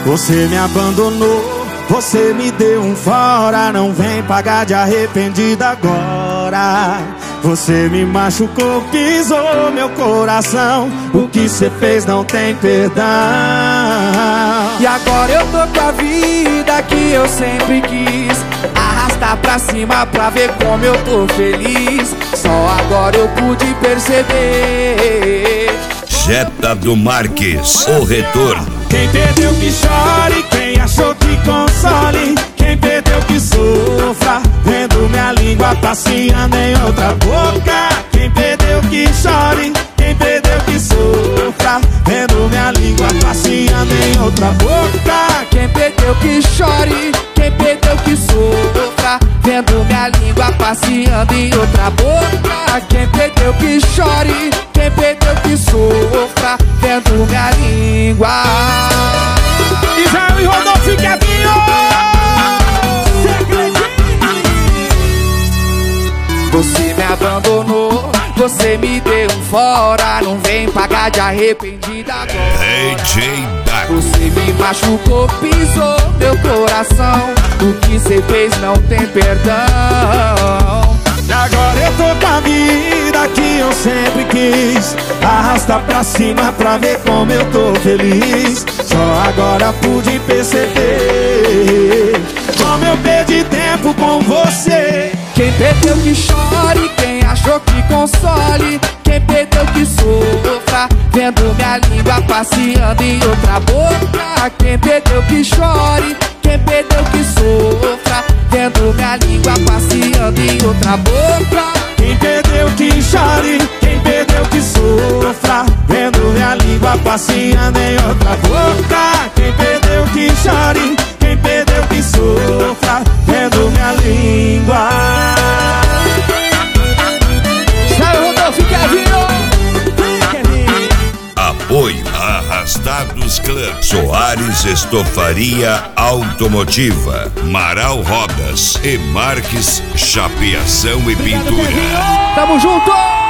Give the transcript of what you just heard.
Você me abandonou, você me deu um fora. Não vem pagar de arrependido agora. Você me machucou, pisou meu coração. O que cê fez não tem perdão. E agora eu tô com a vida que eu sempre quis, arrastar pra cima pra ver como eu tô feliz. Só agora eu pude perceber. Jetta do Marques, o retorno. Quem perdeu que chore, quem achou que console. Quem perdeu que sofra, vendo minha língua passeando em outra boca. Quem perdeu que chore, quem perdeu que sofra, vendo minha língua passeando em outra boca. Quem perdeu que chore, quem perdeu que sofra, vendo minha língua passeando em outra boca. Quem perdeu que chore, quem perdeu que sofra, vendo minha língua. Israel e Rodolfo e Kevinho. Você me abandonou, você me deu um fora. Não vem pagar de arrependida agora. DJ Dago. Você me machucou, pisou meu coração. O que cê fez não tem perdão. E agora eu tô com a vida que eu sempre quis, arrasta pra cima pra ver como eu tô feliz. Só agora pude perceber como eu perdi tempo com você. Quem perdeu que chore, quem achou que console. Quem perdeu que sofra, vendo minha língua passeando em outra boca. Quem perdeu que chore, quem perdeu que sofra, vendo minha língua passeando em outra boca. Quem perdeu que chore, quem perdeu que sofra, vendo minha língua passeando em outra boca. Quem perdeu que chore, quem perdeu que sofra, vendo minha língua. Israel, Rodolfo e Kevinho. Apoio Arrastados Club, Soares Estofaria Automotiva, Marau Rodas e Marques Chapeação e Pintura. Tamo junto!